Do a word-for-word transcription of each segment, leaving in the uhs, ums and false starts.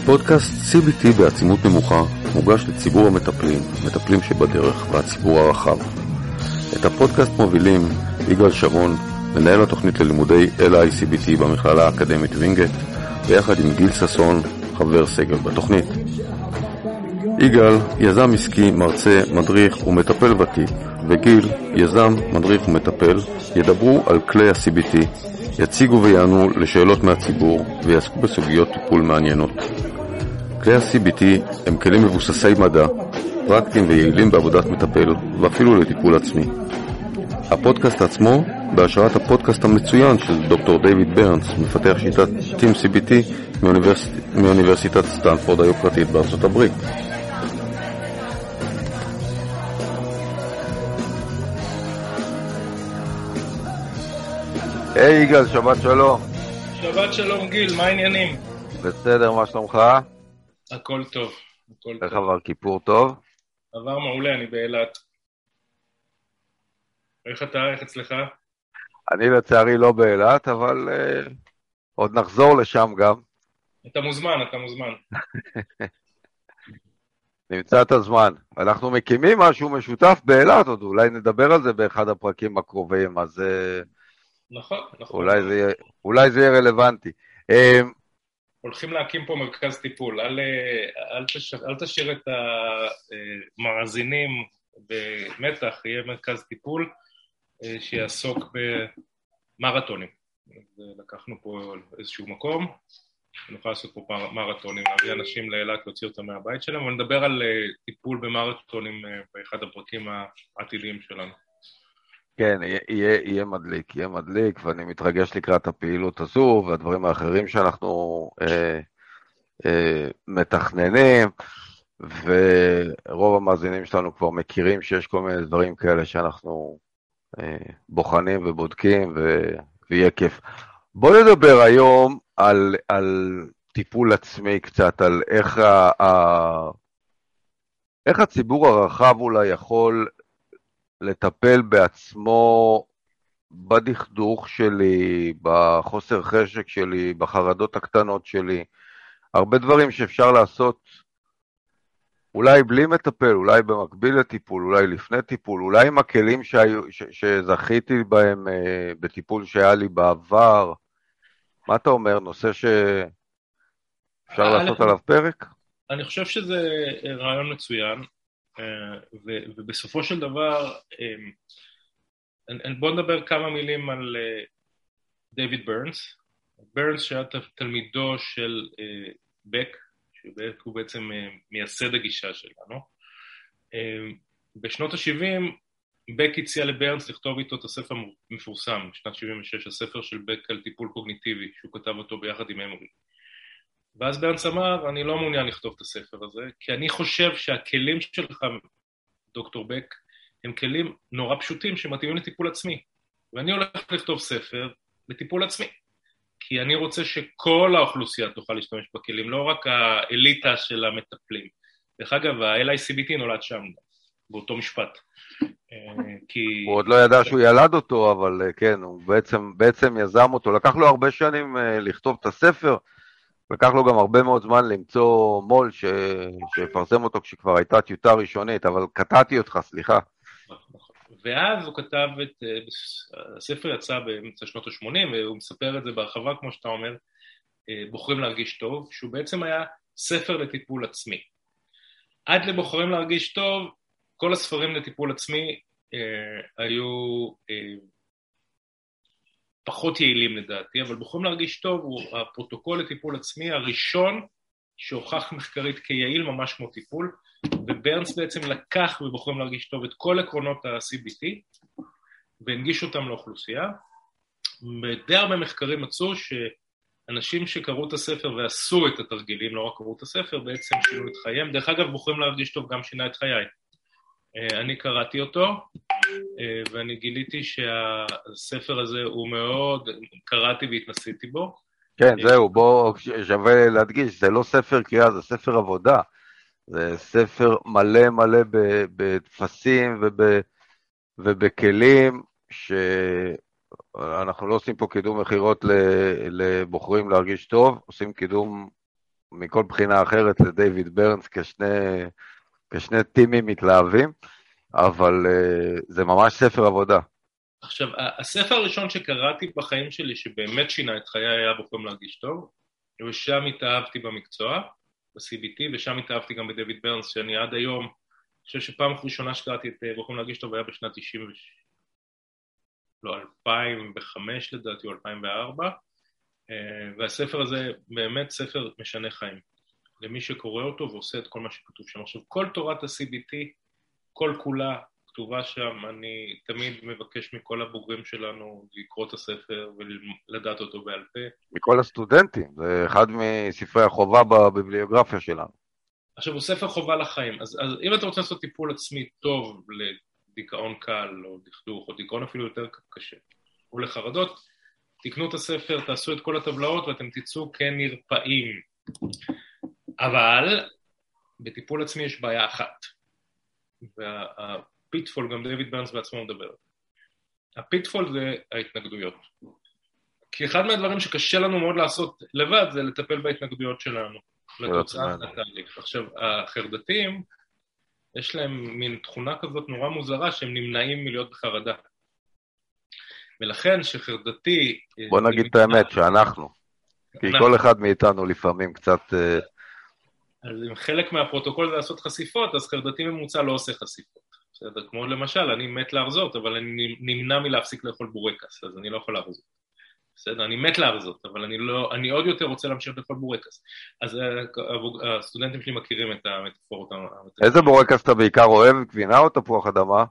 הפודקאסט סי בי טי בעצימות נמוכה מוגש לציבור המטפלים, מטפלים שבדרך והציבור הרחב. את הפודקאסט מובילים יגאל שרון, מנהל התוכנית ללימודי אל איי סי בי טי במכללה האקדמית וינגייט, ביחד עם גיל ססון, חבר סגל בתוכנית. יגאל, יזם עסקי, מרצה, מדריך ומטפל ותיק, וגיל, יזם, מדריך ומטפל, ידברו על כלי ה-סי בי טי, יציגו ויענו לשאלות מהציבור ויעסקו בסוגיות טיפול מעניינות. כלי ה-סי בי טי הם כלים מבוססי מדע, פרקטיים ויעילים בעבודת מטפל ואפילו לטיפול עצמי. הפודקאסט עצמו בהשראת הפודקאסט המצוין של דוקטור דיוויד ברנס, מפתח שיטת טים סי בי טי מאוניברסיט... מאוניברסיטת סטנפורד היוקרתית בארצות הברית. היי יגאל, שבת שלום. שבת שלום גיל, מה העניינים? בסדר, מה שלומך? הכל טוב, הכל איך טוב. עבר כיפור טוב? עבר מעולה, אני באילת. איך אתה, איך אצלך? אני לצערי לא באילת, אבל uh, עוד נחזור לשם גם. אתה מוזמן, אתה מוזמן. נמצא את הזמן. אנחנו מקימים משהו משותף באילת, עוד אולי נדבר על זה באחד הפרקים הקרובים, אז uh, נכון, נכון. אולי זה יהיה, אולי זה יהיה רלוונטי. Um, הולכים להקים פה מרכז טיפול, אל, אל, תש, אל תשאיר את המאזינים במתח, יהיה מרכז טיפול שיעסוק במרתונים. לקחנו פה איזשהו מקום, נוכל לעשות פה מרתונים, להביא אנשים לאילת, להוציא אותם מהבית שלהם, ונדבר על טיפול במרתונים באחד הפרקים העתידיים שלנו. כן, יהיה, יהיה מדליק, יהיה מדליק, ואני מתרגש לקראת הפעילות הזו, והדברים האחרים שאנחנו אה, אה, מתכננים, ורוב המאזינים שלנו כבר מכירים שיש כל מיני דברים כאלה שאנחנו אה, בוחנים ובודקים, ו, ויהיה כיף. בוא נדבר היום על, על טיפול עצמי קצת, על איך, ה, ה, איך הציבור הרחב אולי יכול לטפל בעצמו בדכדוך שלי, בחוסר חשק שלי, בחרדות הקטנות שלי, הרבה דברים שאפשר לעשות אולי בלי מטפל, אולי במקביל לטיפול, אולי לפני טיפול, אולי עם הכלים שהיו, ש, שזכיתי בהם אה, בטיפול שהיה לי בעבר. מה אתה אומר? נושא שאפשר לעשות עליו פרק? אני חושב שזה רעיון מצוין, ו- ובסופו של דבר, בואו נדבר כמה מילים על דיוויד ברנס. ברנס שהיה תלמידו של בק, שהוא בעצם מייסד הגישה שלנו. בשנות ה-שבעים, בק הציע לברנס לכתוב איתו את הספר המפורסם, בשנת שבעים ושש, הספר של בק על טיפול קוגניטיבי, שהוא כתב אותו ביחד עם אמורי. ואז ברנס אמר, אני לא מעוניין לכתוב את הספר הזה, כי אני חושב שהכלים שלך, דוקטור בק, הם כלים נורא פשוטים שמתאימים לטיפול עצמי. ואני הולך לכתוב ספר לטיפול עצמי. כי אני רוצה שכל האוכלוסייה תוכל להשתמש בכלים, לא רק האליטה של המטפלים. דרך אגב, ה-אל איי סי בי טי נולד שם, באותו משפט. כי... הוא עוד לא ידע שהוא ילד אותו, אבל כן, הוא בעצם, בעצם יזם אותו. לקח לו הרבה שנים לכתוב את הספר, לקח לו גם הרבה מאוד זמן למצוא מול ש... שפרסם אותו כשכבר הייתה טיוטה ראשונית, אבל קטעתי אותך, סליחה. ואז הוא כתב את, הספר יצא באמצע שנות ה-שמונים, והוא מספר את זה בהרחבה, כמו שאתה אומר, בוחרים להרגיש טוב, שהוא בעצם היה ספר לטיפול עצמי. עד לבוחרים להרגיש טוב, כל הספרים לטיפול עצמי אה, היו אה, פחות יעילים לדעתי, אבל בוחרים להרגיש טוב הוא הפרוטוקול לטיפול עצמי הראשון שהוכח מחקרית כיעיל ממש כמו טיפול, וברנס בעצם לקח בבוחרים להרגיש טוב את כל עקרונות ה-סי בי טי והנגיש אותם לאוכלוסייה. בדי הרבה מחקרים מצאו שאנשים שקראו את הספר ועשו את התרגילים, לא רק קראו את הספר, בעצם שינו את חייהם. דרך אגב, בוחרים להרגיש טוב גם שינה את חיי. אני קראתי אותו, ואני גיליתי שהספר הזה הוא מאוד, קראתי והתנסיתי בו. כן, זהו, בוא שווה להדגיש, זה לא ספר קריאה, זה ספר עבודה. זה ספר מלא מלא בתפסים ובכלים, שאנחנו לא עושים פה קידום מחירות לבוחרים להרגיש טוב, עושים קידום מכל בחינה אחרת לדיוויד ברנס כשני, כשני טימים מתלהבים, אבל uh, זה ממש ספר עבודה. עכשיו, הספר הראשון שקראתי בחיים שלי, שבאמת שינה את חיי, היה בוחרים להרגיש טוב, ושם התאהבתי במקצוע, ב-סי בי טי, ושם התאהבתי גם בדיוויד ברנס, שאני עד היום, אני חושב שפעם ראשונה שקראתי את בוחרים להרגיש טוב, היה בשנת תשעים, לא, אלפיים וחמש לדעתי, או אלפיים וארבע, והספר הזה באמת ספר משנה חיים, למי שקורא אותו ועושה את כל מה שכתוב שם. עכשיו, כל תורת ה-סי בי טי, כל כולה, כתובה שם, אני תמיד מבקש מכל הבוגרים שלנו לקרוא את הספר ולדעת אותו בעל פה. מכל הסטודנטים, זה אחד מספרי החובה בביבליוגרפיה שלנו. עכשיו, הוא ספר חובה לחיים, אז, אז אם אתה רוצה לעשות טיפול עצמי טוב לדיכאון קל, או דכדוך, או דיכאון אפילו יותר קשה, או לחרדות, תקנו את הספר, תעשו את כל הטבלאות, ואתם תצאו כנרפאים. אבל, בטיפול עצמי יש בעיה אחת, וה... פיטפול, גם דיוויד ברנס בעצמו מדבר. הפיטפול זה ההתנגדויות. כי אחד מהדברים שקשה לנו מאוד לעשות לבד, זה לטפל בהתנגדויות שלנו, לתוצאת התהליך. עכשיו, החרדתיים, יש להם מין תכונה כזאת נורא מוזרה, שהם נמנעים מלהיות בחרדה. ולכן שחרדתי... בוא נגיד את האמת, שאנחנו. כי כל אחד מאיתנו לפעמים קצת... אז אם חלק מהפרוטוקול זה לעשות חשיפות, אז חרדתי ממוצע לא עושה חשיפות. בסדר, כמו למשל, אני מת להרזות, אבל אני נמנע מלהפסיק לאכול בורקס, אז אני לא יכול להרזות. בסדר, אני מת להרזות, אבל אני לא, אני עוד יותר רוצה להמשיך לאכול בורקס. אז הסטודנטים שלי מכירים את המטאפורות. איזה בורקס אתה בעיקר אוהב? גבינה או תפוח אדמה?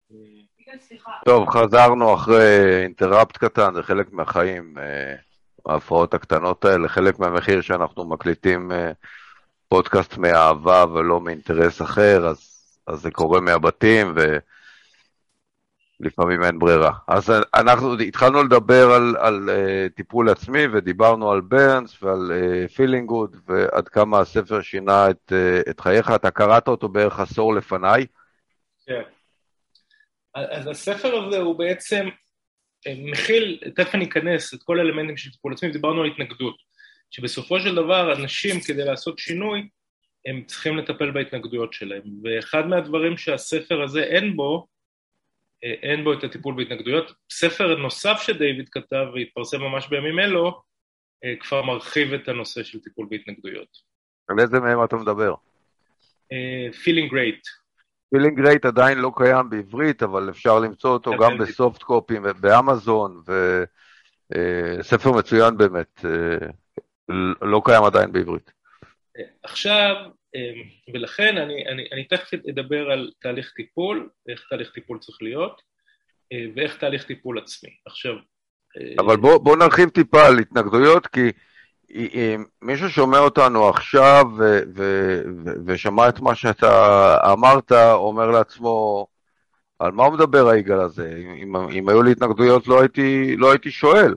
טוב, חזרנו אחרי אינטראפט קטן, זה חלק מהחיים, ההפרעות הקטנות האלה, חלק מהמחיר שאנחנו מקליטים פודקאסט מאהבה ולא מאינטרס אחר, אז אז זה קורה מהבתים, ולפעמים אין ברירה. אז אנחנו התחלנו לדבר על, על uh, טיפול עצמי, ודיברנו על ברנס ועל פילינג uh, גוד, ועד כמה הספר שינה את, uh, את חייך. אתה קראת אותו בערך עשור לפניי? כן. אז הספר הזה הוא בעצם מכיל, תכף אני אכנס את כל האלמנטים של טיפול עצמי, ודיברנו על התנגדות, שבסופו של דבר אנשים כדי לעשות שינוי, הם צריכים לטפל בהתנגדויות שלהם, ואחד מהדברים שהספר הזה אין בו, אין בו את הטיפול בהתנגדויות. ספר נוסף שדיוויד כתב והתפרסם ממש בימים אלו, כבר מרחיב את הנושא של טיפול בהתנגדויות. על איזה מהם אתה מדבר? Feeling Great. Feeling Great עדיין לא קיים בעברית, אבל אפשר למצוא אותו גם בסופט קופים ובאמזון, וספר מצוין באמת, לא קיים עדיין בעברית. עכשיו, ולכן אני, אני, אני תכף אדבר על תהליך טיפול, איך תהליך טיפול צריך להיות, ואיך תהליך טיפול עצמי. עכשיו... אבל בוא, בוא נרחיב טיפה על התנגדויות, כי מי ששומע אותנו עכשיו ו, ו, ו, ושמע את מה שאתה אמרת, אומר לעצמו, על מה הוא מדבר היגאל הזה? אם, אם היו לי התנגדויות לא הייתי, לא הייתי שואל.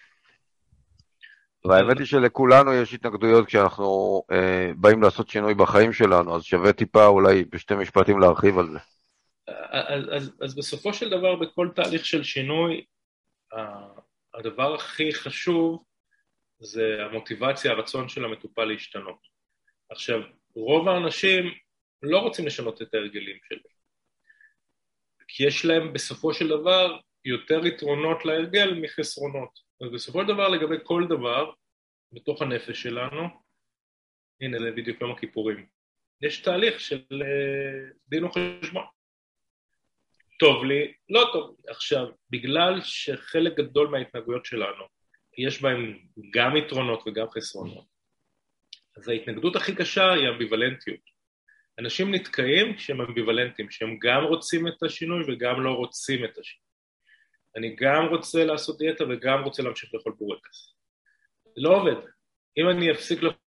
והאמת היא שלכולנו יש התנגדויות כשאנחנו אה, באים לעשות שינוי בחיים שלנו, אז שווה טיפה אולי בשתי משפטים להרחיב על זה. אז, אז, אז בסופו של דבר בכל תהליך של שינוי, הדבר הכי חשוב זה המוטיבציה, הרצון של המטופל להשתנות. עכשיו, רוב האנשים לא רוצים לשנות את ההרגלים שלהם, כי יש להם בסופו של דבר יותר יתרונות להרגל מחסרונות. אז בסופו של דבר, לגבי כל דבר, בתוך הנפש שלנו, הנה זה בדיוק יום הכיפורים, יש תהליך של דין וחשבון. טוב לי, לא טוב לי. עכשיו, בגלל שחלק גדול מההתנגדויות שלנו, יש בהם גם יתרונות וגם חסרונות, אז ההתנגדות הכי קשה היא אמביוולנטיות. אנשים נתקעים כשהם אמביוולנטים, שהם גם רוצים את השינוי וגם לא רוצים את השינוי. אני גם רוצה לעשות דיאטה וגם רוצה להמשיך לאכול בורקס. זה לא עובד. אם אני אפסיק לאכול,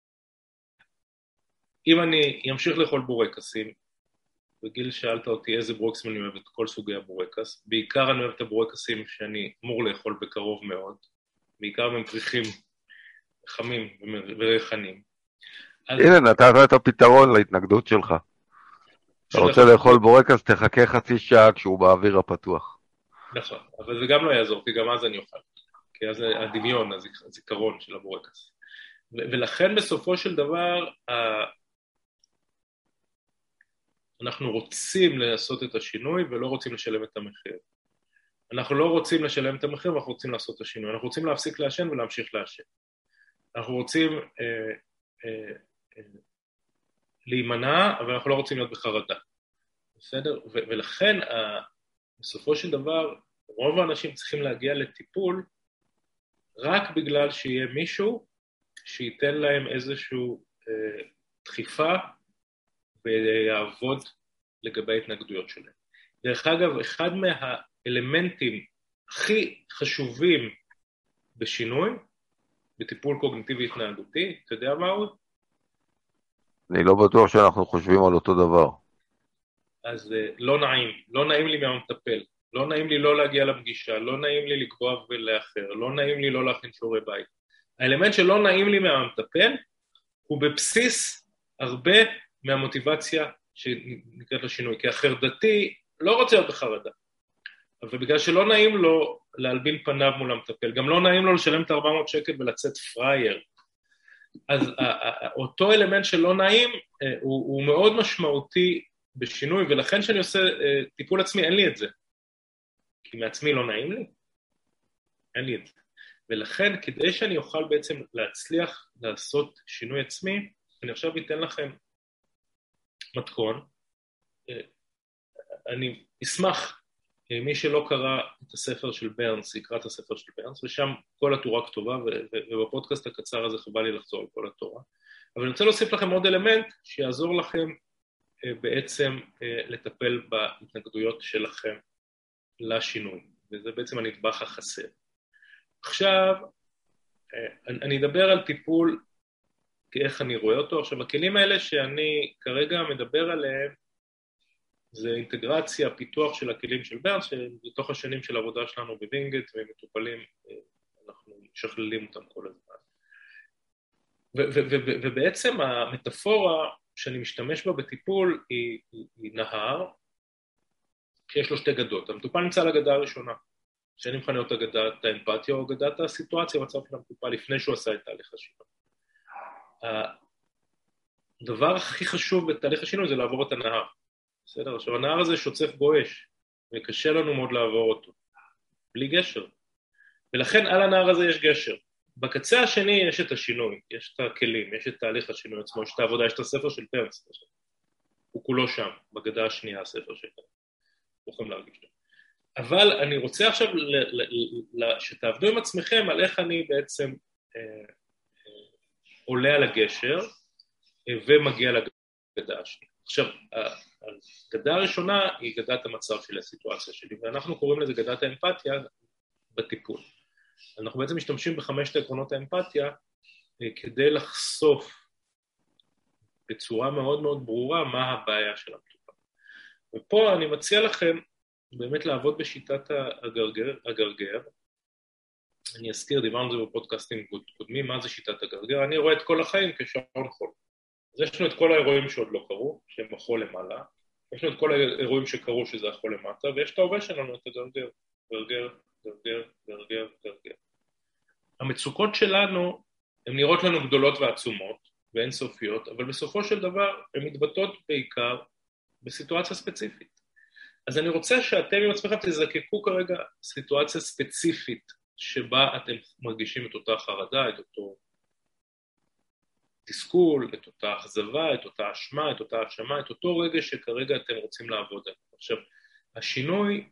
אם אני אמשיך לאכול בורקסים, בגיל שאלת אותי איזה בורקסים אני אוהב את כל סוגי הבורקס, בעיקר אני אוהב את הבורקסים שאני אמור לאכול בקרוב מאוד, בעיקר הם פריחים חמים וריחנים. הנה, נתת את הפתרון להתנגדות שלך. אתה רוצה לאכול בורקס, תחכה חצי שעה כשהוא באוויר הפתוח. נכון, אבל זה גם לא יעזור, כי גם אז אני אוכל. כי אז הדמיון, הזיכרון של הבורקס. ולכן בסופו של דבר, אנחנו רוצים לעשות את השינוי ולא רוצים לשלם את המחיר. אנחנו לא רוצים לשלם את המחיר, אנחנו רוצים לעשות את השינוי. אנחנו רוצים להפסיק לעשן ולהמשיך לעשן. אנחנו רוצים אה, אה, אה, להימנע, אבל אנחנו לא רוצים להיות בחרדה. בסדר? ו- ולכן, ה- בסופו של דבר, רוב האנשים צריכים להגיע לטיפול, רק בגלל שיהיה מישהו שייתן להם איזשהו אה, דחיפה, ויעבוד לגבי התנגדויות שלהם. דרך אגב, אחד מהאלמנטים הכי חשובים בשינוי, בטיפול קוגניטיבי התנהגותי, אתה יודע מה הוא? אני לא בטוח שאנחנו חושבים על אותו דבר. אז לא נעים, לא נעים לי מהמטפל, לא נעים לי לא להגיע לפגישה, לא נעים לי לקבוע ולאחר, לא נעים לי לא להכין שיעורי בית. האלמנט שלא נעים לי מהמטפל, הוא בבסיס הרבה מהמוטיבציה שנקראת לשינוי, כי החרדתי לא רוצה להיות בחרדה, אבל בגלל שלא נעים לו להלבין פניו מול המטפל, גם לא נעים לו לשלם את ארבע מאות שקל ולצאת פרייר, אז אותו אלמנט שלא נעים הוא, הוא מאוד משמעותי בשינוי, ולכן שאני עושה טיפול עצמי, אין לי את זה, כי מעצמי לא נעים לי, אין לי את זה, ולכן כדי שאני אוכל בעצם להצליח לעשות שינוי עצמי, אני עכשיו אתן לכם מתכון, אני אשמח, מי שלא קרא את הספר של ברנס, יקרא את הספר של ברנס, ושם כל התורה כתובה, ובפודקאסט הקצר הזה חבל לי לחזור על כל התורה, אבל אני רוצה להוסיף לכם עוד אלמנט, שיעזור לכם בעצם לטפל בהתנגדויות שלכם לשינוי, וזה בעצם הנדבך החסר. עכשיו, אני אדבר על טיפול, איך אני רואה אותו. עכשיו, הכלים האלה שאני כרגע מדבר עליהם, זה אינטגרציה, פיתוח של הכלים של ברנס, שבתוך השנים של העבודה שלנו בווינגייט, והם מטופלים, אנחנו משכללים אותם כל הזמן. ובעצם המטאפורה שאני משתמש בה בטיפול היא, היא, היא נהר, שיש לו שתי גדות. המטופל נמצא על הגדה הראשונה, שאני מכנה אותה גדת האמפתיה או גדת הסיטואציה, מצב של המטופל לפני שהוא עשה את תהליך השינוי. הדבר הכי חשוב בתהליך השינוי זה לעבור את הנהר. בסדר? עכשיו, הנהר הזה שוצף גועש, וקשה לנו מאוד לעבור אותו, בלי גשר. ולכן על הנהר הזה יש גשר. בקצה השני יש את השינוי, יש את הכלים, יש את תהליך השינוי עצמו, יש את העבודה, יש את הספר של פרנס. הוא כולו שם, בגדה השנייה הספר שלנו. יכולים להרגיש לו. אבל אני רוצה עכשיו ל- ל- ל- שתעבדו עם עצמכם על איך אני בעצם אה, אה, עולה על הגשר אה, ומגיע לגדה השנייה. עכשיו, הגדה הראשונה היא גדת המצב של הסיטואציה שלי, ואנחנו קוראים לזה גדת האמפתיה בטיפול. אנחנו בעצם משתמשים בחמשת עקרונות האמפתיה אה, כדי לחשוף בצורה מאוד מאוד ברורה מה הבעיה של המטופל. ופה אני מציע לכם באמת לעבוד בשיטת הגרגר, הגרגר. אני אזכיר, דיברנו על זה בפודקאסטים קודמים, מה זה שיטת הגרגר? אני רואה את כל החיים כשעון חול. אז יש לנו את כל האירועים שעוד לא קרו, שהם החול למעלה, יש לנו את כל האירועים שקרו שזה החול למטה, ויש את ההווה שלנו, את הגרגר, גרגר, גרגר, גרגר, גרגר. המצוקות שלנו, הן נראות לנו גדולות ועצומות, ואינסופיות, אבל בסופו של דבר, הן מתבטאות בעיקר בסיטואציה ספציפית. אז אני רוצה שאתם עם עצמכם תזקקו כרגע סיטואציה ספציפית שבה אתם מרגישים את אותה חרדה, את אותו תסכול, את אותה אכזבה, את אותה אשמה, את אותה האשמה, את אותו רגע שכרגע אתם רוצים לעבוד עליו. עכשיו, השינוי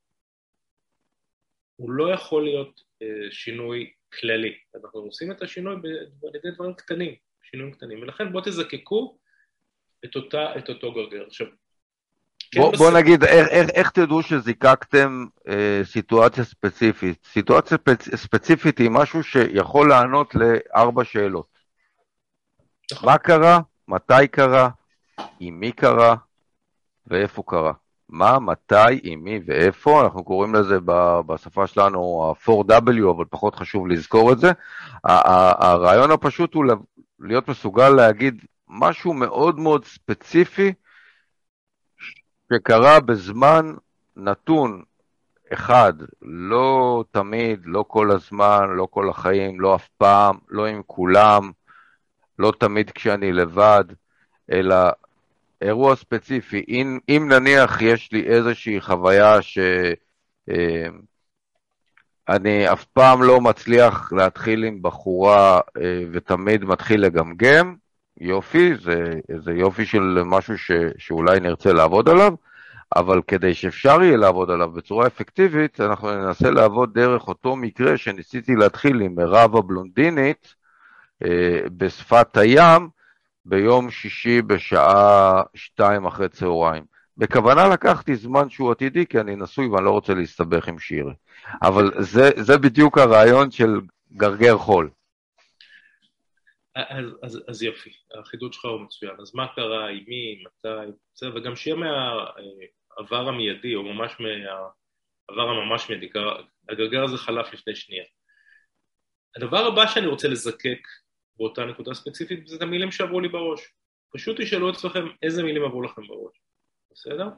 הוא לא יכול להיות אה, שינוי כללי. אנחנו עושים את השינוי על ידי דברים קטנים, שינויים קטנים, ולכן בואו תזקקו את, אותה, את אותו גרגר. עכשיו, בוא, בוא נגיד, איך, איך, איך תדעו שזיקקתם אה, סיטואציה ספציפית? סיטואציה ספצ... ספציפית היא משהו שיכול לענות לארבע שאלות. נכון. מה קרה? מתי קרה? עם מי קרה? ואיפה קרה? מה, מתי, עם מי ואיפה? אנחנו קוראים לזה בשפה שלנו ה-פור דאבליו, אבל פחות חשוב לזכור את זה. הרעיון הפשוט הוא להיות מסוגל להגיד משהו מאוד מאוד ספציפי, שקרה בזמן נתון אחד, לא תמיד, לא כל הזמן, לא כל החיים, לא אף פעם, לא עם כולם, לא תמיד כשאני לבד, אלא אירוע ספציפי. אם, אם נניח יש לי איזושהי חוויה ש... אה, אני אף פעם לא מצליח להתחיל עם בחורה אה, ותמיד מתחיל לגמגם, יופי, זה, זה יופי של משהו ש, שאולי נרצה לעבוד עליו, אבל כדי שאפשר יהיה לעבוד עליו בצורה אפקטיבית, אנחנו ננסה לעבוד דרך אותו מקרה שניסיתי להתחיל עם מירב הבלונדינית אה, בשפת הים, ביום שישי בשעה שתיים אחרי צהריים. בכוונה לקחתי זמן שהוא עתידי, כי אני נשוי ואני לא רוצה להסתבך עם שירי. אבל זה, זה בדיוק הרעיון של גרגר חול. אז, אז, אז יופי, החידוד שלך הוא מצוין. אז מה קרה, עם מי, מתי, בסדר, וגם שיהיה מהעבר המיידי, או ממש מהעבר הממש מיידי, הגרגר הזה חלף לפני שנייה. הדבר הבא שאני רוצה לזקק באותה נקודה ספציפית, זה את המילים שעברו לי בראש. פשוט תשאלו אצלכם איזה מילים עברו לכם בראש. בסדר?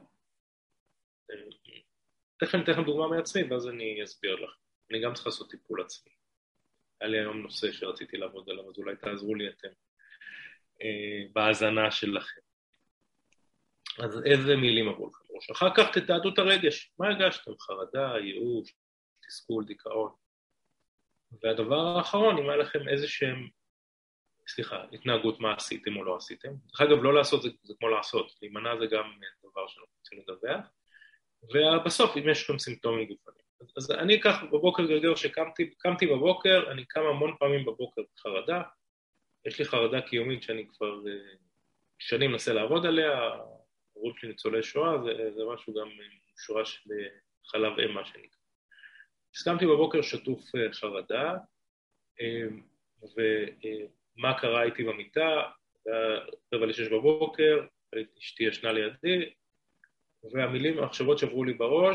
תכף אני אתן לכם דוגמה מעצמי, ואז אני אסביר לך. אני גם צריך לעשות טיפול עצמי. היה לי היום נושא שרציתי לעבוד עליו, אז אולי תעזרו לי אתם אה, בהאזנה שלכם. אז איזה מילים עברו לכם בראש? אחר כך תתעדו את הרגש. מה הרגשתם? חרדה, ייאוש, תסכול, דיכאון. והדבר האחרון, אם היה לכם איזה שהם, סליחה, התנהגות, מה עשיתם או לא עשיתם. דרך אגב, לא לעשות זה, זה כמו לעשות. להימנע זה גם דבר שאנחנו רוצים לדווח. ובסוף, אם יש לכם סימפטומים גופניים. אז, אז אני אקח בבוקר גרגר שקמתי, קמתי בבוקר, אני קם המון פעמים בבוקר בחרדה. יש לי חרדה קיומית שאני כבר שנים מנסה לעבוד עליה. הורים שלי ניצולי שואה, זה, זה משהו גם שורה של חלב אם, מה שנקרא. אז קמתי בבוקר שטוף חרדה, ומה קרה איתי במיטה, רבע לשש בבוקר, אשתי ישנה לידי, והמילים, המחשבות שעברו לי בראש,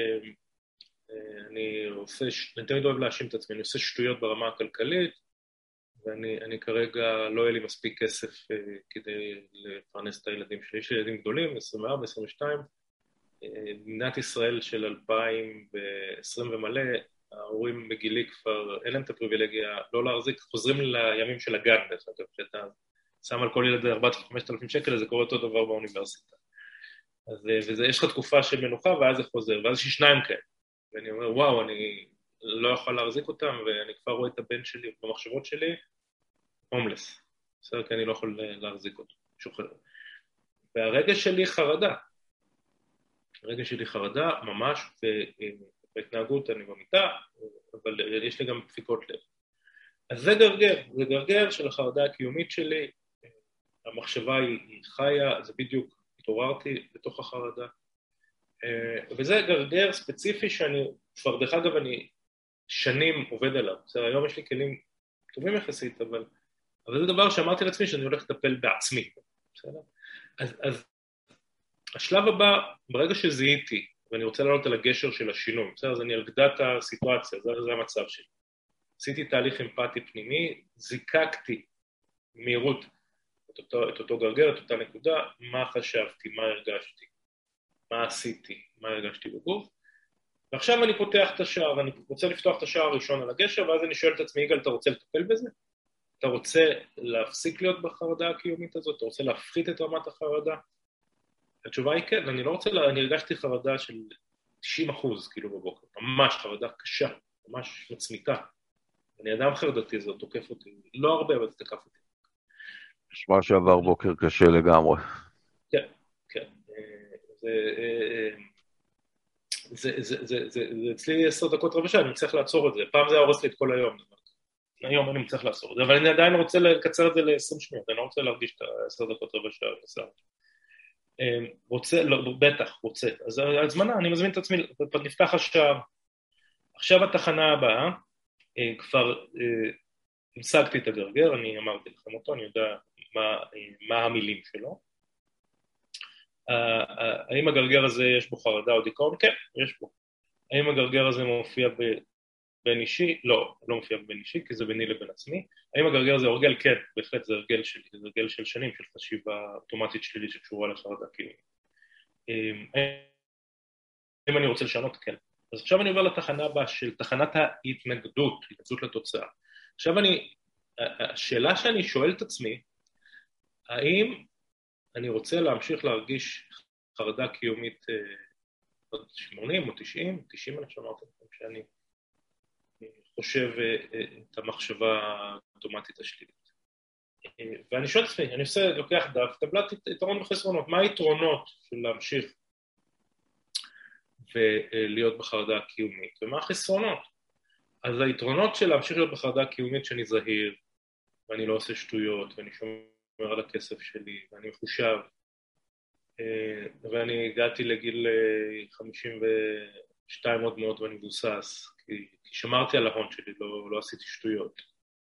אני עושה, אני תמיד אוהב להאשים את עצמי, אני עושה שטויות ברמה הכלכלית, ואני אני כרגע לא יהיה לי מספיק כסף כדי לפרנס את הילדים שלי, יש לי ילדים גדולים, עשרים וארבע, עשרים ושתיים, במדינת ישראל של אלפיים ועשרים ומלא, ההורים בגילי כבר, אין להם את הפריבילגיה לא להחזיק, חוזרים לימים של הגן, דרך אגב, שאתה שם על כל ילד ארבעת אלפים חמשת אלפים שקל, זה קורה אותו דבר באוניברסיטה. אז וזה, יש לך תקופה של מנוחה, ואז זה חוזר, ואז יש שניים כאלה. ואני אומר, וואו, אני לא יכול להחזיק אותם, ואני כבר רואה את הבן שלי במחשבות שלי, הומלס. בסדר, כי אני לא יכול להחזיק אותו. שוחרר. והרגש שלי חרדה. הרגש שלי חרדה, ממש, בהתנהגות אני במיטה, אבל יש לי גם דפיקות לב. אז זה גרגר, זה גרגר של החרדה הקיומית שלי, המחשבה היא חיה, זה בדיוק התעוררתי בתוך החרדה, וזה גרגר ספציפי שאני, כבר דרך אגב אני שנים עובד עליו, בסדר, היום יש לי כלים טובים יחסית, אבל, אבל זה דבר שאמרתי לעצמי שאני הולך לטפל בעצמי, בסדר? אז, אז השלב הבא, ברגע שזיהיתי, ואני רוצה לעלות על הגשר של השינוי, בסדר, אז אני על גדת הסיטואציה, זה, זה המצב שלי. עשיתי תהליך אמפתי פנימי, זיקקתי מהירות את אותו, את אותו גרגר, את אותה נקודה, מה חשבתי, מה הרגשתי, מה עשיתי, מה הרגשתי בגוף, ועכשיו אני פותח את השער, אני רוצה לפתוח את השער הראשון על הגשר, ואז אני שואל את עצמי, יגאל, אתה רוצה לטפל בזה? אתה רוצה להפסיק להיות בחרדה הקיומית הזאת? אתה רוצה להפחית את רמת החרדה? התשובה היא כן, אני לא רוצה, לה, אני הרגשתי חרדה של תשעים אחוז כאילו בבוקר, ממש חרדה קשה, ממש מצמיתה. אני אדם חרדתי, זה תוקף אותי, לא הרבה, אבל זה תקף אותי. נשמע שעבר בוקר קשה לגמרי. כן, כן. זה, זה, זה, זה, זה, זה אצלי עשר דקות רבע שעה, אני צריך לעצור את זה. פעם זה היה הורס לי את כל היום. היום אני צריך לעצור את זה, אבל אני עדיין רוצה לקצר את זה ל-עשרים שניות, אני לא רוצה להרגיש את ה-עשר דקות רבע שעה. רוצה, לא, בטח, רוצה. אז הזמנה, אני מזמין את עצמי, נפתח השער. עכשיו התחנה הבאה, כבר המשגתי את הגרגר, אני אמרתי לכם אותו, אני יודע מה, מה המילים שלו. האם הגרגר הזה יש בו חרדה או דיכאון? כן, יש בו. האם הגרגר הזה מופיע בין אישי? לא, לא מופיע בין אישי, כי זה ביני לבין עצמי. האם הגרגר הזה הרגל? כן, בהחלט זה הרגל שלי, זה הרגל של שנים, של חשיבה אוטומטית שלי שקשורה לחרדה קיומית. אם אני רוצה לשנות, כן. אז עכשיו אני עובר לתחנה הבאה של תחנת ההתנגדות, התנגדות לתוצאה. עכשיו אני, השאלה שאני שואל את עצמי, האם אני רוצה להמשיך להרגיש חרדה קיומית עוד שמונים או תשעים, תשעים אני שמעתי לכם שאני חושב את המחשבה האוטומטית השלילית. ואני שואל את עצמי, אני עושה, לוקח דף, טבלת יתרון וחסרונות, מה היתרונות של להמשיך ולהיות בחרדה קיומית, ומה החסרונות? אז היתרונות של להמשיך להיות בחרדה קיומית שאני זהיר, ואני לא עושה שטויות, ואני שומר על הכסף שלי, ואני מחושב, ואני הגעתי לגיל חמישים ושתיים עוד מאוד ואני מבוסס, כי, כי שמרתי על ההון שלי, לא, לא עשיתי שטויות.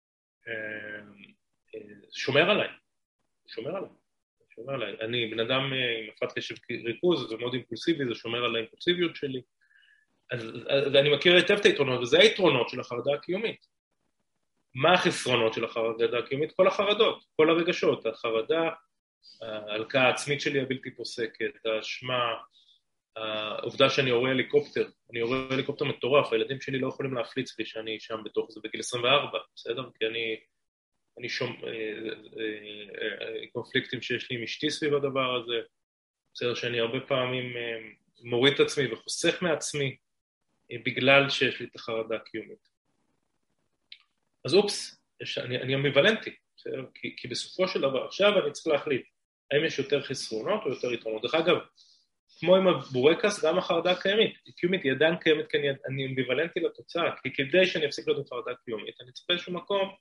שומר עליי, שומר עליי, שומר עליי. אני בן אדם עם הפרעת קשב ריכוז, זה מאוד אימפולסיבי, זה שומר על האימפולסיביות שלי. אז, אז אני מכיר היטב את היתרונות, וזה היתרונות של החרדה הקיומית. מה החסרונות של החרדה הקיומית? כל החרדות, כל הרגשות, החרדה, ההלקאה העצמית שלי הבלתי פוסקת, האשמה, העובדה שאני יורה הליקופטר, אני יורה הליקופטר מטורף, הילדים שלי לא יכולים להפליץ לי שאני שם בתוך זה בגיל עשרים וארבע, בסדר? כי אני, אני שום, קונפליקטים שיש לי עם אשתי סביב הדבר הזה, בסדר שאני הרבה פעמים מוריד את עצמי וחוסך מעצמי, בגלל שיש לי את החרדה הקיומית. אז אופס, יש, אני, אני אמביוולנטי, בסדר? כי, כי בסופו של דבר, עכשיו אני צריך להחליט, האם יש יותר חסרונות או יותר יתרונות. דרך אגב, כמו עם הבורקס, גם החרדה הקיומית, קיומית היא עדיין קיימת, כי אני, אני אמביוולנטי לתוצאה, כי כדי שאני אפסיק להיות בחרדה קיומית, אני צריך באיזשהו מקום,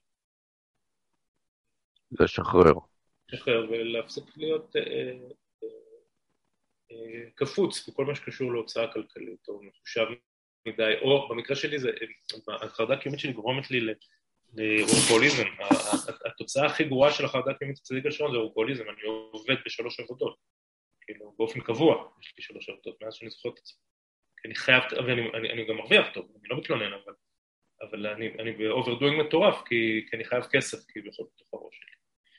לשחרר. לשחרר, ולהפסיק להיות אה, אה, אה, קפוץ, בכל מה שקשור להוצאה כלכלית, או מחושב מדי, או במקרה שלי, זה, החרדה הקיומית שלי גורמת לי ל... לאורקוליזם, התוצאה הכי גרועה של החרדה הקיומית אצל יגאל שרון זה אורקוליזם, אני עובד בשלוש עבודות, כאילו באופן קבוע, יש לי שלוש עבודות, מאז שאני זוכר את עצמי, כי אני חייב, ואני אני, אני גם מרוויח טוב, אני לא מתלונן, אבל, אבל אני, אני באוברדוינג מטורף, כי, כי אני חייב כסף, כי בכל בתוך הראש שלי.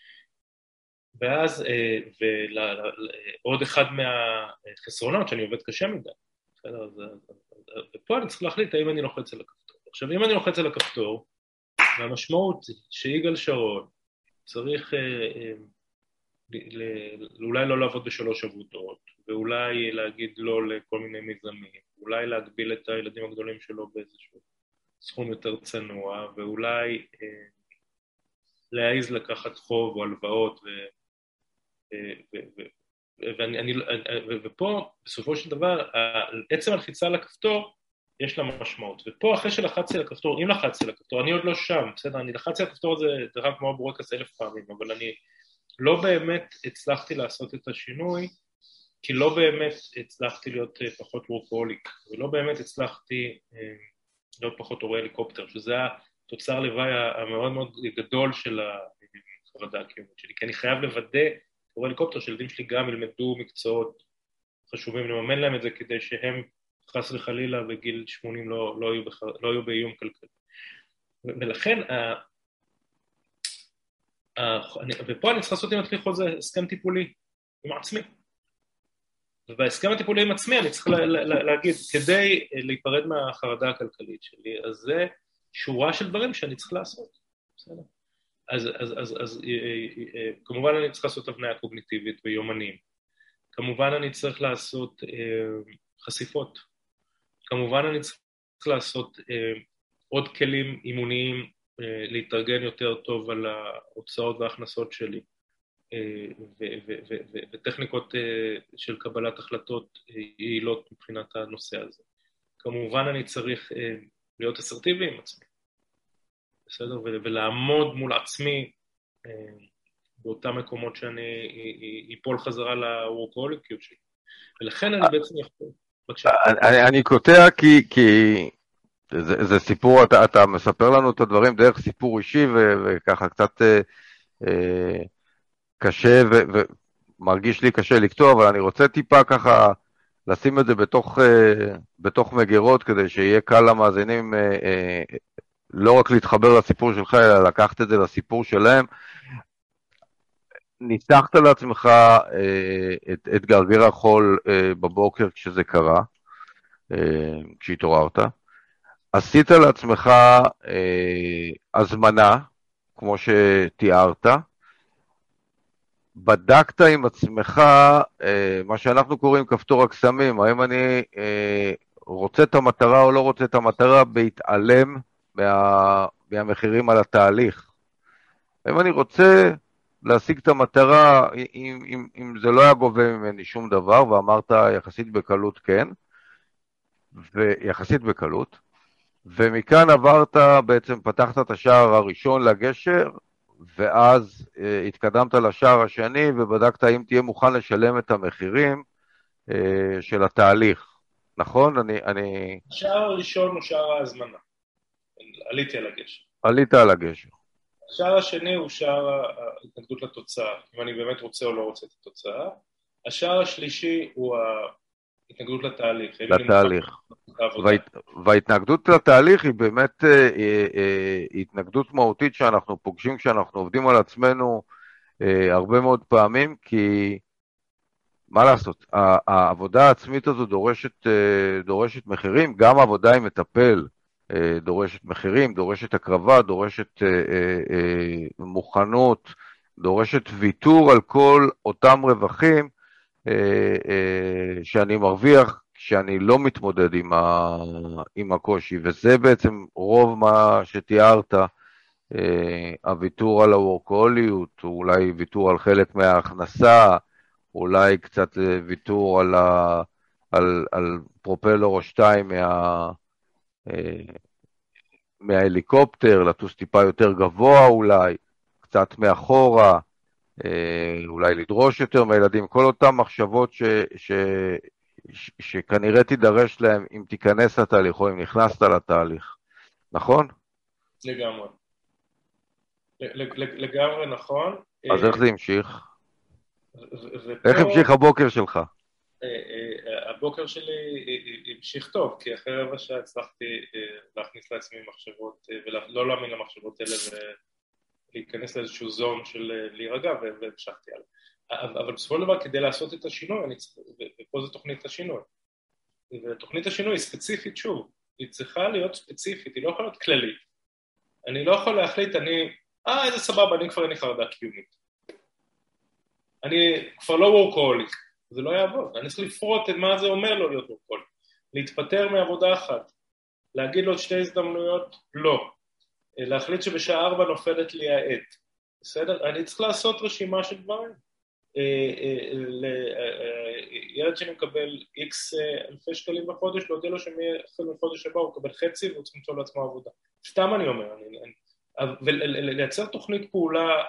ואז, ועוד אחד מהחסרונות, שאני עובד קשה מדי, ופה אני צריך להחליט האם אני לוחץ על הכפתור. עכשיו, אם אני לוחץ על הכפתור, והמשמעות שיגאל שרון צריך אה, אה, ל- אולי לא לעבוד בשלוש עבודות, ואולי להגיד לא לכל מיני מיזמים, אולי להגביל את הילדים הגדולים שלו באיזשהו סכום יותר צנוע, ואולי אה, להעיז לקחת חוב או הלוואות, ו, אה, ו, ו, ואני, אני, ופה בסופו של דבר, עצם הלחיצה על הכפתור, יש לה משמעות, ופה אחרי שלחצתי על הכפתור, אם לחצתי על הכפתור, אני עוד לא שם, בסדר, אני לחצתי על הכפתור הזה, זה רק כמו בורקס אלף פעמים, אבל אני לא באמת הצלחתי לעשות את השינוי, כי לא באמת הצלחתי להיות פחות וורקהוליק, ולא באמת הצלחתי להיות פחות הורה הליקופטר, שזה התוצר לוואי המאוד מאוד גדול של החרדה הקיומית שלי, כי אני חייב לוודא, הורה הליקופטר שילדים שלי גם ילמדו מקצועות חשובים, לממן להם את זה כדי שהם חס וחלילה בגיל שמונים לא, לא, היו, בח... לא היו באיום כלכלי. ולכן, ה... ה... אני... ופה אני צריך לעשות עם עצמי חוזה הסכם טיפולי עם עצמי. ובהסכם הטיפולי עם עצמי אני צריך לה... לה... להגיד, כדי להיפרד מהחרדה הכלכלית שלי, אז זה שורה של דברים שאני צריך לעשות. בסדר? אז, אז, אז, אז כמובן אני צריך לעשות הבניה קוגניטיבית ויומנים. כמובן אני צריך לעשות חשיפות. כמובן אני צריך לעשות אה, עוד כלים אימוניים, אה, להתארגן יותר טוב על ההוצאות וההכנסות שלי, אה, ו- ו- ו- ו- וטכניקות אה, של קבלת החלטות אה, יעילות מבחינת הנושא הזה. כמובן אני צריך אה, להיות אסרטיבי עם עצמי, בסדר? ו- ולעמוד מול עצמי אה, באותם מקומות שאני איפול חזרה לוורקהוליקיות שלי. ולכן אני בעצם יכול... אני, אני קוטע כי, כי זה, זה סיפור, אתה, אתה מספר לנו את הדברים דרך סיפור אישי ו, וככה קצת אה, אה, קשה ו, ומרגיש לי קשה לקטוע, אבל אני רוצה טיפה ככה לשים את זה בתוך, אה, בתוך מגירות כדי שיהיה קל למאזינים אה, אה, לא רק להתחבר לסיפור שלך, אלא לקחת את זה לסיפור שלהם. ניסחת לעצמך אה, את, את גרגר החול אה, בבוקר כשזה קרה, אה, כשהתעוררת. עשית לעצמך אה, הזמנה כמו שתיארת, בדקת עם עצמך אה, מה שאנחנו קוראים כפתור הקסמים, האם אני אה, רוצה את המטרה או לא רוצה את המטרה בהתעלם מה, מהמחירים על התהליך. אם אני רוצה להשיג את המטרה, אם, אם, אם זה לא היה גובה ממני שום דבר, ואמרת יחסית בקלות כן, ויחסית בקלות, ומכאן עברת, בעצם פתחת את השער הראשון לגשר, ואז אה, התקדמת לשער השני, ובדקת אם תהיה מוכן לשלם את המחירים אה, של התהליך. נכון? אני, אני השער הראשון הוא שער ההזמנה, עליתי על הגשר. עלית על הגשר. השער השני הוא שער ההתנגדות לתוצאה, אם אני באמת רוצה או לא רוצה את התוצאה. השער השלישי הוא ההתנגדות לתהליך, אם אני מוכן לתהליך. לעשות את העבודה. וההת... וההתנגדות לתהליך היא באמת אה, אה, התנגדות מהותית שאנחנו פוגשים כשאנחנו עובדים על עצמנו אה, הרבה מאוד פעמים, כי מה לעשות, העבודה העצמית הזו דורשת, אה, דורשת מחירים, גם עבודה עם מטפל אה, דורשת מחירים, דורשת הקרבה, דורשת אה, אה, אה, מוכנות, דורשת ויתור על כל אותם רווחים אה, אה, שאני מרוויח כשאני לא מתמודד עם, ה, עם הקושי, וזה בעצם רוב מה שתיארת, אה, הוויתור על הוורקוליות, אולי ויתור על חלק מההכנסה, אולי קצת ויתור על, ה, על, על פרופלור או שתיים מה, אה, מההליקופטר, לטוס טיפה יותר גבוה אולי, קצת מאחורה, אה, אולי לדרוש יותר מהילדים, כל אותם מחשבות ש, ש, ש, שכנראה תידרש להם אם תיכנס לתהליך או אם נכנסת לתהליך, נכון? לגמרי. לגמרי נכון. אז איך זה המשיך? ופה איך המשיך הבוקר שלך? הבוקר שלי המשיך טוב, כי אחרי רבע שעה הצלחתי להכניס לעצמי מחשבות ולא להאמין למחשבות האלה ולהיכנס לאיזשהו זון של להירגע, והמשכתי הלאה. אבל בסופו של דבר כדי לעשות את השינוי, ופה זו תוכנית השינוי, ותוכנית השינוי היא ספציפית, שוב, היא צריכה להיות ספציפית, היא לא יכולה להיות כללית. אני לא יכול להחליט, אני, אה איזה סבבה, אני כבר אין לי חרדה קיומית, אני כבר לא וורקוהוליק, זה לא יעבוד. אני צריך לפרוט את מה זה אומר לו להיות וורקוהוליק, להתפטר מעבודה אחת, להגיד לו שתי הזדמנויות, לא, להחליט שבשעה ארבע נופלת לי העת, בסדר? אני צריך לעשות רשימה של דברים. ילד שאני מקבל איקס אלפי שקלים בחודש, לא יודע לו שמחל מחודש הבא הוא מקבל חצי והוא צריך למצוא לעצמו עבודה. סתם אני אומר, ולייצר תוכנית פעולה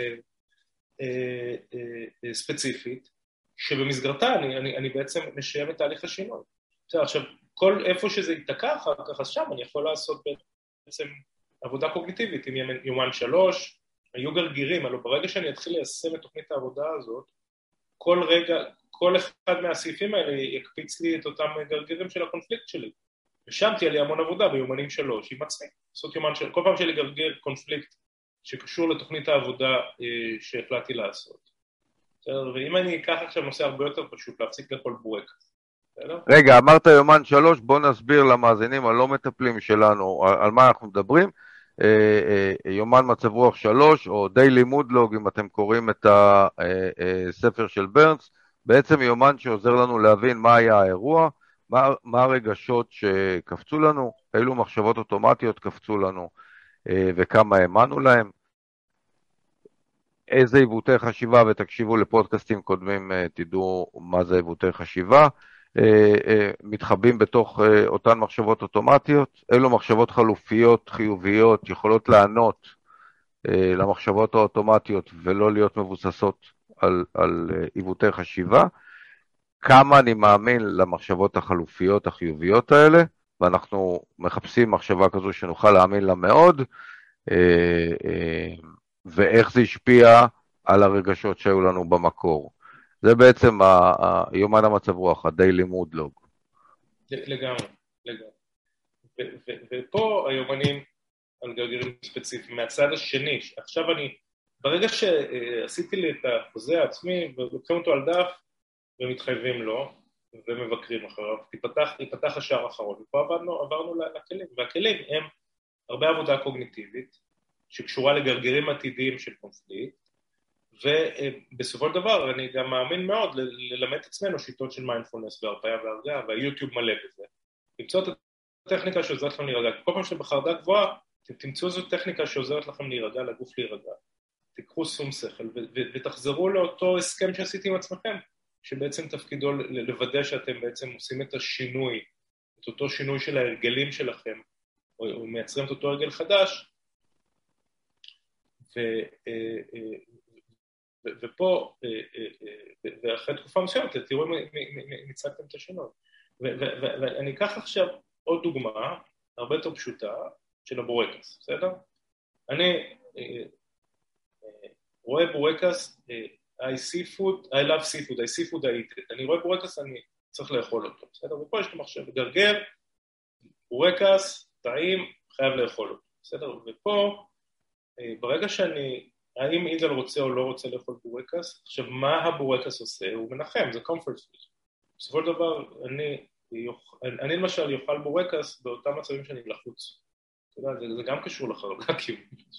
ספציפית, שבמסגרתה אני, אני, אני בעצם משיים את תהליך השינוי. עכשיו, כל איפה שזה ייתקע אחר כך, אז שם אני יכול לעשות בעצם עבודה קוגניטיבית, עם יומן שלוש, היו גרגירים, אבל ברגע שאני אתחיל ליישם את תוכנית העבודה הזאת, כל רגע, כל אחד מהסעיפים האלה יקפיץ לי את אותם גרגירים של הקונפליקט שלי. ושם תהיה לי המון עבודה ביומנים שלוש, עם עצמי. לעשות יומן של... כל פעם שלי גרגיר קונפליקט שקשור לתוכנית העבודה אה, שהחלטתי לעשות. ואם אני אקח עכשיו נושא הרבה יותר פשוט, להפסיק לאכול בורקס. רגע, אמרת יומן שלוש, בוא נסביר למאזינים הלא מטפלים שלנו על, על מה אנחנו מדברים. יומן מצב רוח שלוש, או דיילי מודלוג, אם אתם קוראים את הספר של ברנס, בעצם יומן שעוזר לנו להבין מה היה האירוע, מה, מה הרגשות שקפצו לנו, אילו מחשבות אוטומטיות קפצו לנו, וכמה האמנו להם, איזה עיוותי חשיבה, ותקשיבו לפודקאסטים קודמים, תדעו מה זה עיוותי חשיבה, מתחבאים בתוך אותן מחשבות אוטומטיות, אלו מחשבות חלופיות, חיוביות, יכולות לענות למחשבות האוטומטיות ולא להיות מבוססות על, על עיוותי חשיבה, כמה אני מאמין למחשבות החלופיות החיוביות האלה, ואנחנו מחפשים מחשבה כזו שנוכל להאמין לה מאוד, ואיך זה השפיע על הרגשות שהיו לנו במקור. זה בעצם היומן המצב רוח, הדיילי מודלוג. לגמרי, לגמרי. ופה היומנים על גרגירים ספציפיים, מהצד השני, עכשיו אני, ברגע שעשיתי לי את החוזה העצמי, ולוקחים אותו על דף, ומתחייבים לו, ומבקרים אחריו, תיפתח, תיפתח השער האחרון, ופה עברנו, עברנו לכלים, והכלים הם הרבה עבודה קוגניטיבית, שקשורה לגרגרים עתידיים של קונפליקט, ובסופו של דבר אני גם מאמין מאוד ללמד את עצמנו שיטות של מיינדפולנס והרפאיה והרגעה, והיוטיוב מלא בזה. למצוא את הטכניקה שעוזרת לכם להירגע. כל פעם שאתם בחרדה גבוהה, תמצאו איזו טכניקה שעוזרת לכם להירגע, לגוף להירגע. תיקחו שום שכל ותחזרו לאותו הסכם שעשיתי עם עצמכם, שבעצם תפקידו לוודא שאתם בעצם עושים את השינוי, את אותו שינוי של ההרגלים שלכם, או מייצרים את אותו הרגל חדש, ו... ופה, ואחרי תקופה מסוימת, תראו אם ניצחתם את השינוי. ואני אקח עכשיו עוד דוגמה, הרבה יותר פשוטה, של הבורקס, בסדר? אני רואה בורקס, I see food, I love seafood, I see food, I eat it. אני רואה בורקס, אני צריך לאכול אותו, בסדר? ופה יש לי מחשב, גרגר, בורקס, טעים, חייב לאכול אותו, בסדר? ופה, ברגע שאני, האם יגאל רוצה או לא רוצה לאכול בורקס, עכשיו מה הבורקס עושה? הוא מנחם, זה comfort food. בסופו של דבר, אני, אני למשל יאכל בורקס באותם מצבים שאני לחוץ. אתה יודע, זה, זה גם קשור לחרדה, כי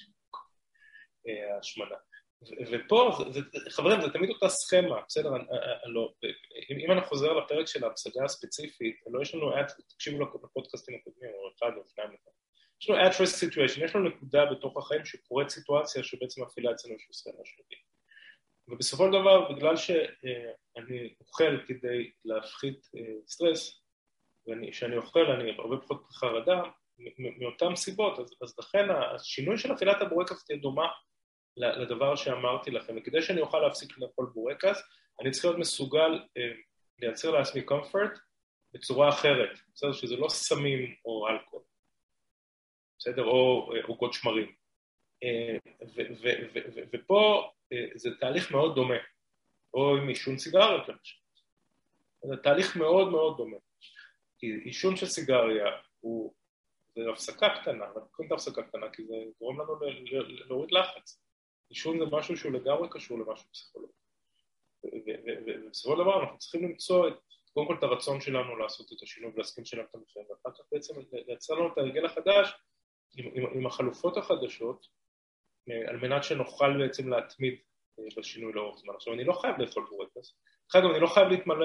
השמנה. ופה, זה, חברים, זה תמיד אותה סכמה, בסדר? לא, אם, אם אני חוזר לפרק של ההפסגה הספציפית, לא יש לנו, תקשיבו לפודקאסטים הקודמים, או אחד או שניים לכם. יש לנו at risk situation, יש לנו נקודה בתוך החיים שקורית סיטואציה שבעצם מפעילה אצלנו של סכמה שלי. ובסופו של דבר, בגלל שאני אוכל כדי להפחית סטרס, וכשאני אוכל אני הרבה פחות חרדה, מאותן סיבות, אז, אז לכן השינוי של אכילת הבורקס תהיה דומה לדבר שאמרתי לכם, וכדי שאני אוכל להפסיק לאכול בורקס, אני צריך להיות מסוגל לייצר לעצמי comfort בצורה אחרת, בסדר? שזה לא סמים או אלכוהול. בסדר? או עוגות שמרים. ופה זה תהליך מאוד דומה, או עם עישון סיגריות למשל. זה תהליך מאוד מאוד דומה. כי עישון של סיגריה הוא, זה הפסקה קטנה, אנחנו קוראים את ההפסקה קטנה, כי זה גורם לנו להוריד לחץ. עישון זה משהו שהוא לגמרי קשור למשהו פסיכולוגי. ובסופו של דבר אנחנו צריכים למצוא את, קודם כל את הרצון שלנו לעשות את השינוי ולהסכים שלנו את המחיר, ואחר כך בעצם לייצר לנו את הרגל החדש, עם, עם, עם החלופות החדשות, על מנת שנוכל בעצם להתמיד בשינוי לאורך זמן. עכשיו, אני לא חייב לאכול בורקס. אחד, אני לא חייב להתמלא,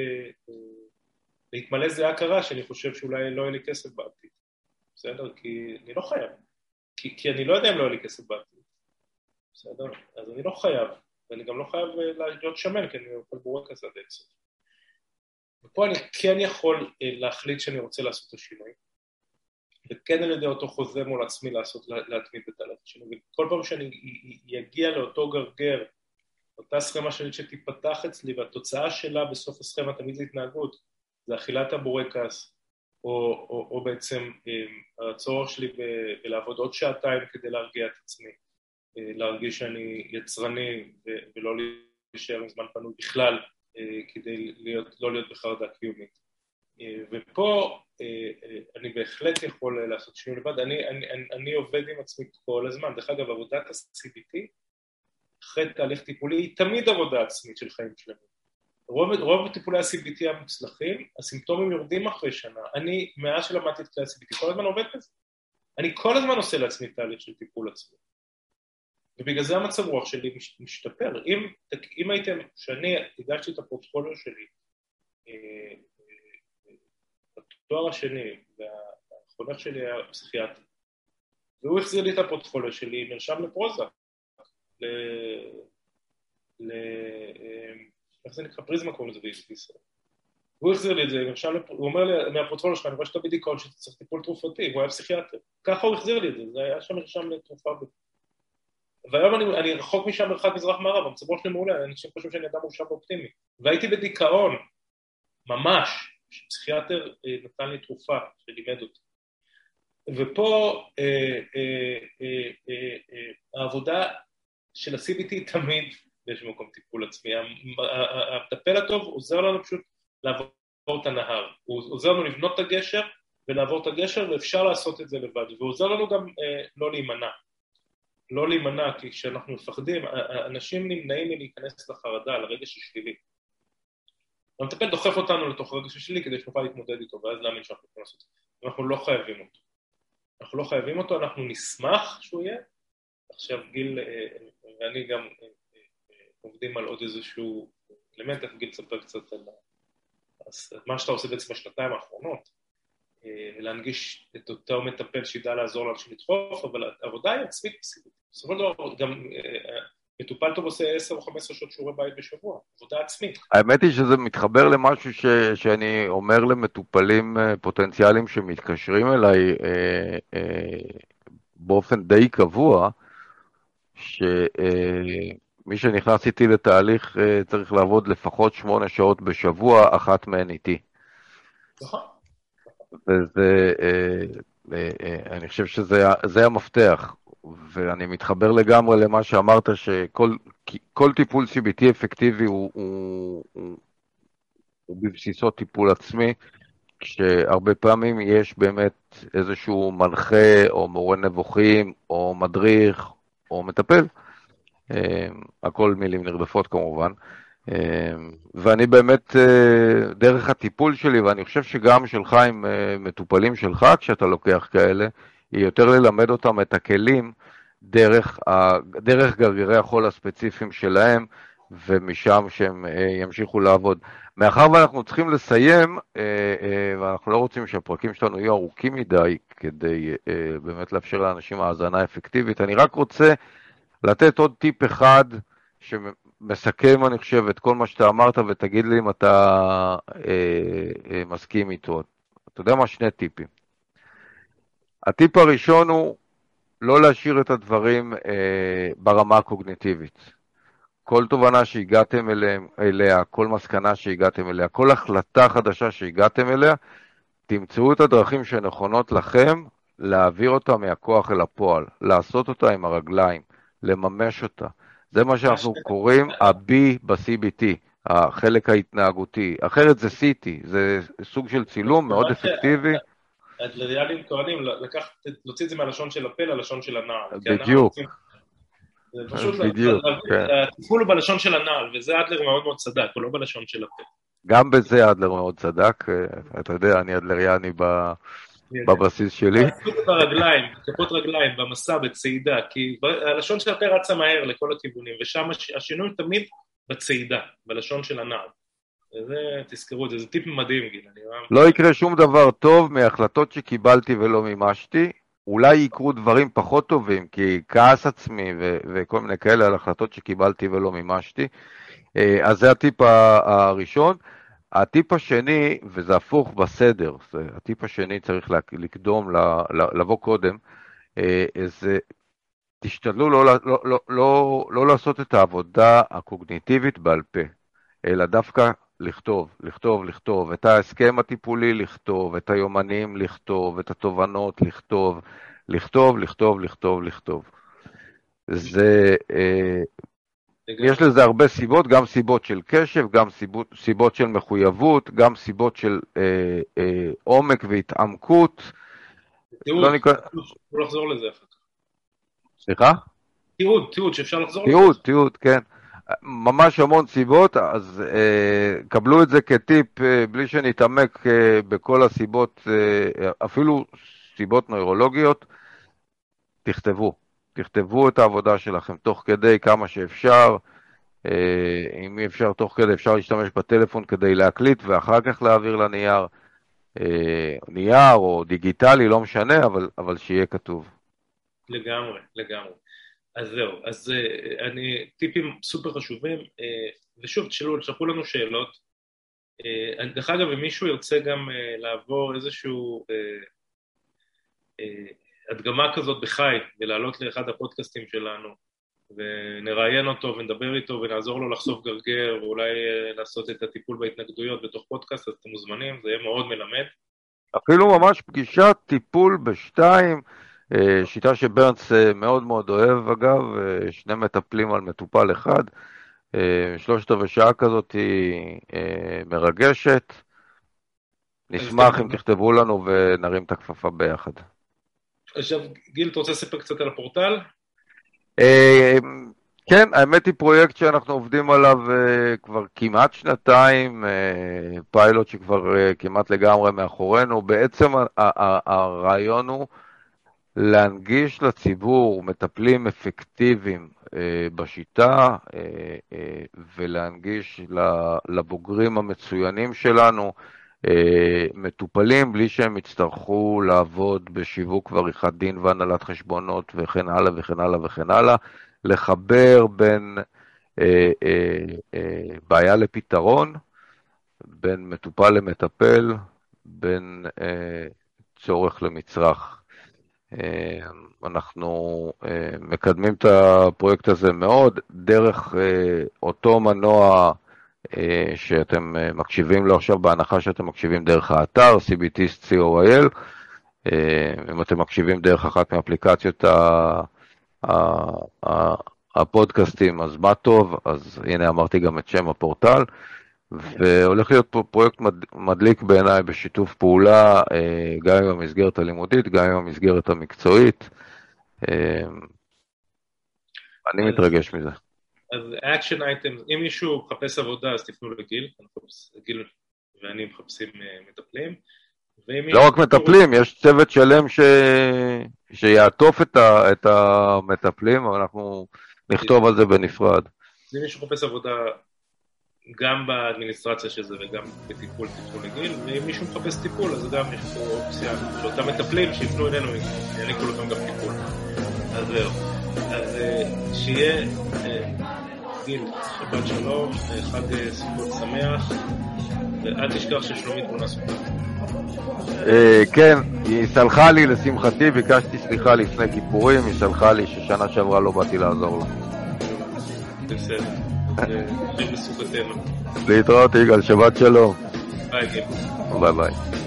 להתמלא זה הכרה שאני חושב שאולי לא יהיה לי כסף בעתיד. בסדר? כי אני לא חייב. כי, כי אני לא יודע אם לא יהיה לי כסף בעתיד. בסדר? אז אני לא חייב. ואני גם לא חייב להיות שמן, כי אני אוכל בורקס עד עצם. ופה אני כן יכול להחליט שאני רוצה לעשות את השינוי. וכן על ידי אותו חוזה מול עצמי לעשות, להתמיד בתהליך השינוי, וכל פעם שאני יגיע לאותו גרגר, אותה סכמה שלי שתיפתח אצלי, והתוצאה שלה בסוף הסכמה תמיד זה התנהגות, זה אכילת הבורקס, או, או, או בעצם הצורך שלי ב- בלעבוד עוד שעתיים כדי להרגיע את עצמי, להרגיש שאני יצרני ולא להישאר עם זמן פנוי בכלל, כדי להיות, לא להיות בחרדה קיומית. ופה אני בהחלט יכול לעשות שינוי לבד, אני, אני, אני עובד עם עצמי כל הזמן, דרך אגב עבודת ה-סי בי טי, אחרי תהליך טיפולי, היא תמיד עבודה עצמית של חיים שלמים. רוב, רוב טיפולי ה-סי בי טי המוצלחים, הסימפטומים יורדים אחרי שנה, אני מאז שלמדתי את כלי ה-סי בי טי, כל הזמן עובד בזה, אני כל הזמן עושה לעצמי תהליך של טיפול עצמי, ובגלל זה המצב רוח שלי משתפר, אם, אם הייתם, שאני הגשתי את הפורטפוליו שלי, התואר השני, והחונך שלי היה פסיכיאטר, והוא החזיר לי את הפורטפוליו שלי, מרשם לפרוזה, ל... ל... איך זה נקרא? פריזמה קוראים לזה בישראל. והוא החזיר לי את זה, מרשם לפרוזה, הוא אומר לי, מהפורטפוליו שלך, אני רואה שאתה בדיכאון שאתה צריך טיפול תרופתי, הוא היה פסיכיאטר. ככה הוא החזיר לי את זה, זה היה שם מרשם לתרופה. והיום אני, אני רחוק משם מרחק מזרח מערב, המצבור שלי מעולה, אני חושב שאני אדם מאושר ואופטימי. והייתי בדיכאון, ממש, שפסיכיאטר נתן לי תרופה שלימד אותי. ופה אה, אה, אה, אה, אה, העבודה של ה-סי בי טי תמיד יש מקום טיפול עצמי. המטפל הטוב עוזר לנו פשוט לעבור את הנהר. הוא עוזר לנו לבנות את הגשר ולעבור את הגשר, ואפשר לעשות את זה לבד. והוא עוזר לנו גם אה, לא להימנע. לא להימנע, כי כשאנחנו מפחדים, אנשים נמנעים מלהיכנס לחרדה, לרגש השלילי. המטפל דוחף אותנו לתוך רגש השלילי כדי שנוכל להתמודד איתו, ואז להאמין שאנחנו יכולים לעשות את זה. אנחנו לא חייבים אותו. אנחנו לא חייבים אותו, אנחנו נשמח שהוא יהיה, עכשיו גיל, ואני גם עובדים על עוד איזשהו אלמנט, איך גיל תספר קצת על מה שאתה עושה בעצם בשנתיים האחרונות, להנגיש את אותו מטפל שידע לעזור לאנשים לדחוף, אבל העבודה היא עצמית בסיבוב. בסופו של דבר גם מטופל טוב עושה עשר או חמש עשרה שעות שיעורי בית בשבוע, עבודה עצמית. האמת היא שזה מתחבר למשהו ש, שאני אומר למטופלים פוטנציאליים שמתקשרים אליי אה, אה, באופן די קבוע, שמי שנכנס איתי לתהליך אה, צריך לעבוד לפחות שמונה שעות בשבוע, אחת מהן איתי. נכון. וזה, אה, אה, אה, אני חושב שזה זה המפתח. ואני מתחבר לגמרי למה שאמרת, שכל כל טיפול סי בי טי אפקטיבי הוא, הוא, הוא, הוא בבסיסו טיפול עצמי, כשהרבה פעמים יש באמת איזשהו מנחה או מורה נבוכים או מדריך או מטפל, הכל מילים נרדפות כמובן, ואני באמת דרך הטיפול שלי, ואני חושב שגם שלך עם מטופלים שלך כשאתה לוקח כאלה, היא יותר ללמד אותם את הכלים דרך, דרך גרגירי החול הספציפיים שלהם, ומשם שהם ימשיכו לעבוד. מאחר ואנחנו צריכים לסיים, ואנחנו לא רוצים שהפרקים שלנו יהיו ארוכים מדי, כדי באמת לאפשר לאנשים האזנה אפקטיבית, אני רק רוצה לתת עוד טיפ אחד שמסכם, אני חושב, את כל מה שאתה אמרת, ותגיד לי אם אתה מסכים איתו. אתה יודע מה? שני טיפים. הטיפ הראשון הוא לא להשאיר את הדברים אה, ברמה הקוגניטיבית. כל תובנה שהגעתם אליהם, אליה, כל מסקנה שהגעתם אליה, כל החלטה חדשה שהגעתם אליה, תמצאו את הדרכים שנכונות לכם, להעביר אותה מהכוח אל הפועל, לעשות אותה עם הרגליים, לממש אותה. זה מה שאנחנו קוראים ה-B ב-סי בי טי, החלק ההתנהגותי. אחרת זה סי טי, זה סוג של צילום מאוד אפקטיבי. האדלריאנים טוענים, להוציא את זה מהלשון של הפה ללשון של הנעל. בדיוק. זה פשוט, בדיוק, כן. הטיפול הוא בלשון של הנעל, וזה אדלר מאוד מאוד צדק, הוא לא בלשון של הפה. גם בזה אדלר מאוד צדק, אתה יודע, אני אדלריאני בבסיס שלי. לעשות ברגליים, כפות רגליים, במסע, בצעידה, כי הלשון של הפה רצה מהר לכל הכיוונים, ושם השינוי תמיד בצעידה, בלשון של הנעל. וזה, תזכרו את זה, זה טיפ מדהים, גיל. לא יקרה שום דבר טוב מהחלטות שקיבלתי ולא מימשתי, אולי יקרו דברים פחות טובים, כי כעס עצמי ו- וכל מיני כאלה על החלטות שקיבלתי ולא מימשתי. אז זה הטיפ הראשון. הטיפ השני, וזה הפוך בסדר, זה, הטיפ השני צריך לקדום, לבוא קודם, זה תשתדלו לא, לא, לא, לא, לא לעשות את העבודה הקוגניטיבית בעל פה, אלא דווקא לכתוב, לכתוב, לכתוב, את ההסכם הטיפולי לכתוב, את היומנים לכתוב, את התובנות לכתוב, לכתוב, לכתוב, לכתוב, לכתוב. זה, אה, יש לזה הרבה סיבות, גם סיבות של קשב, גם סיבות, סיבות של מחויבות, גם סיבות של אה, אה, עומק והתעמקות. תיעוד, לא נקרא... לא לחזור לזה אחר כך. סליחה? תיעוד, תיעוד שאפשר לחזור לזה. תיעוד, תיעוד, כן. ממש המון סיבות, אז אה, קבלו את זה כטיפ, אה, בלי שנתעמק אה, בכל הסיבות, אה, אפילו סיבות נוירולוגיות, תכתבו. תכתבו את העבודה שלכם תוך כדי כמה שאפשר, אה, אם אי אפשר תוך כדי, אפשר להשתמש בטלפון כדי להקליט ואחר כך להעביר לנייר, אה, נייר או דיגיטלי, לא משנה, אבל, אבל שיהיה כתוב. לגמרי, לגמרי. אז זהו, אז uh, אני, טיפים סופר חשובים, uh, ושוב, תשאלו, תשלחו לנו שאלות. Uh, דרך אגב, אם מישהו ירצה גם uh, לעבור איזשהו uh, uh, הדגמה כזאת בחי, ולעלות לאחד הפודקאסטים שלנו, ונראיין אותו ונדבר איתו ונעזור לו לחשוף גרגר, ואולי uh, לעשות את הטיפול בהתנגדויות בתוך פודקאסט, אז אתם מוזמנים, זה יהיה מאוד מלמד. אפילו ממש פגישת טיפול בשתיים, שיטה שברנס מאוד מאוד אוהב אגב, שני מטפלים על מטופל אחד, שלושת רבעי שעה כזאת היא מרגשת, נשמח אם תכתבו לנו ונרים את הכפפה ביחד. עכשיו גיל, אתה רוצה לספר קצת על הפורטל? כן, האמת היא פרויקט שאנחנו עובדים עליו כבר כמעט שנתיים, פיילוט שכבר כמעט לגמרי מאחורינו, בעצם הרעיון הוא להנגיש לציבור מטפלים אפקטיביים בשיטה, ולהנגיש לבוגרים המצוינים שלנו מטופלים בלי שהם יצטרכו לעבוד בשיווק ועריכת דין והנהלת חשבונות וכן הלאה וכן הלאה וכן הלאה, לחבר בין בעיה לפתרון, בין מטופל למטפל, בין צורך למצרך. אנחנו מקדמים את הפרויקט הזה מאוד דרך אותו מנוע שאתם מקשיבים לו עכשיו, בהנחה שאתם מקשיבים דרך האתר סי בי טי סי או איי אל. אם אתם מקשיבים דרך אחת מאפליקציות הפודקאסטים, אז מה טוב. אז הנה אמרתי גם את שם הפורטל, והולך להיות פה פרויקט מדליק בעיניי בשיתוף פעולה, גם עם המסגרת הלימודית, גם עם המסגרת המקצועית. אני מתרגש מזה. אז action items, אם מישהו מחפש עבודה, אז תפנו לגיל, גיל ואני מחפשים מטפלים. לא רק מטפלים, יש צוות שלם ש... שיעטוף את, ה... את המטפלים, אבל אנחנו נכתוב על זה בנפרד. אז אם מישהו מחפש עבודה גם באדמיניסטרציה של זה וגם בטיפול, תפנו לגיל, ואם מישהו מחפש טיפול, אז גם יש פה אופציה שאותם מטפלים שיפנו אלינו, יעניקו לכם גם טיפול. אז זהו. אז שיהיה גיל, שבת שלום, חג סוכות שמח, ואל תשכח ששלומית בונה סוכות. כן, היא סלחה לי לשמחתי, ביקשתי סליחה לפני כיפורים, היא סלחה לי ששנה שעברה לא באתי לעזור לה. בסדר, זה בסוכתנו. להתראות יגאל, שבת שלום. ביי גיל. ביי ביי.